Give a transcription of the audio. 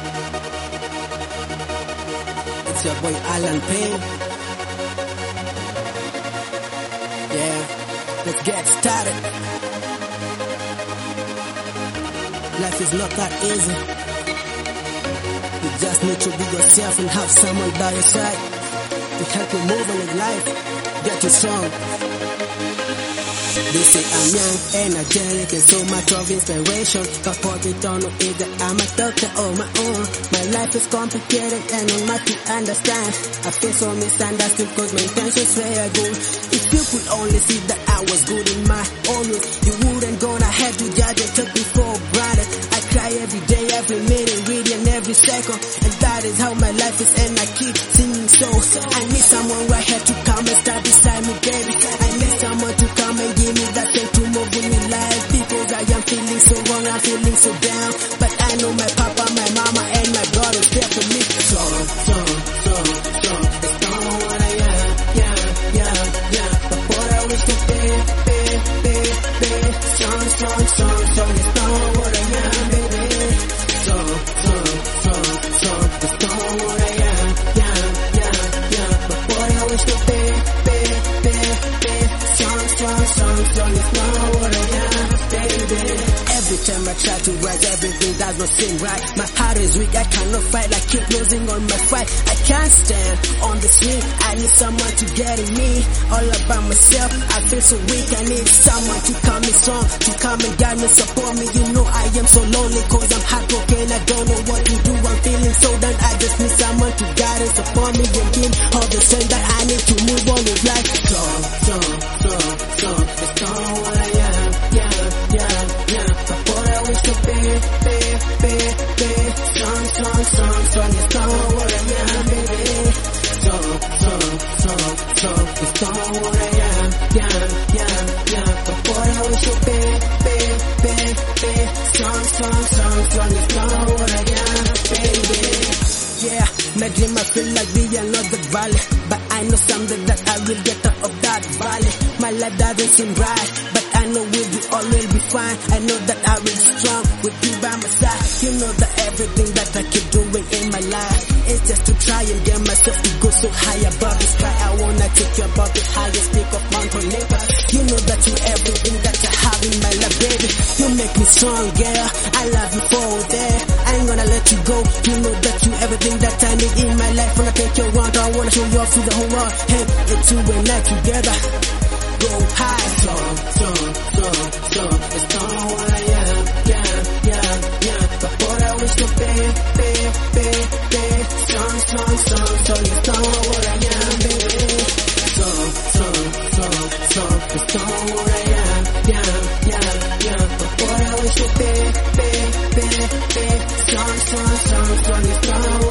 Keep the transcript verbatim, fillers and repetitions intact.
It's your boy Alan Payne. Yeah, let's get started. Life is not that easy. You just need to be yourself and have someone by your side to help you move on in life, get you strong. They say I'm young, energetic, and so much of inspiration. But what they don't know is that I'm a doctor on my own. My life is complicated and not much to understand. I feel so misunderstood cause my intentions were good. If you could only see that I was good in my own way, you wouldn't gonna have to judge and take me for granted. I cry every day, every minute, reading every second, and that is how my life is, and I keep singing so. I need someone right here to come and stand beside me, baby. I need someone to come and give me that thing to move with me life, because I am feeling so wrong, I'm feeling so down. But I know my papa, my mama, and my God is there for me. Strong, strong, strong, strong. It's not what I am, yeah, yeah, yeah. But what I wish to be, be, be, be. Strong, strong, strong, strong. It's not what I am, baby. Strong, strong, strong, strong. It's not what I am, yeah, yeah, yeah. But what I wish to be, be, be, be. Strong, strong, strong, strong. It's not what I am, baby. Every time I try to rise, everything does not seem right. My heart is weak, I cannot fight, I keep losing on my fight. I can't stand on the swing, I need someone to get in me. All about myself, I feel so weak, I need someone to come me strong, to come and guide me, support me. You know I am so lonely cause I'm heartbroken, I don't know what to do, I'm feeling so down. I just need someone to guide and support me and give all the strength that I need to move on with life. Strong, strong, strong, strong. It's not what I am, yeah, yeah, yeah. But what I wish to be, be, be, be. Strong, strong, strong, strong. It's not what I am, baby. Strong, strong, strong, strong. It's not what I am, yeah, yeah, yeah. But what I wish to be, be, be, be. Strong, strong, strong, strong. It's not what I am, baby. Yeah, my dream I feel like we are not the valley, but I know someday that I will get out of that valley. My life doesn't seem right, but I know we'll be all will be fine. I know that I will be strong with you by my side. You know that everything that I keep doing in my life is just to try and get myself to go so high above the sky. I wanna take you above the highest peak of Mount Olympus. You know that you everything that I have in my life, baby. You make me strong, girl. I love you for there. I ain't gonna let you go. You know that you everything that I need in my life. When I take you around, I wanna show you off to the whole world. Hey, it's you and I together. Go high, strong, strong, strong, strong. It's not what I am, yeah, yeah, yeah. But what I wish to be, be, be, be. Strong, strong, strong, strong. It's not what I am, baby. Strong, strong, strong, strong. It's not what I am, yeah, yeah, yeah. But what I wish to be, be, be, be. Strong, strong, strong, strong. It's not what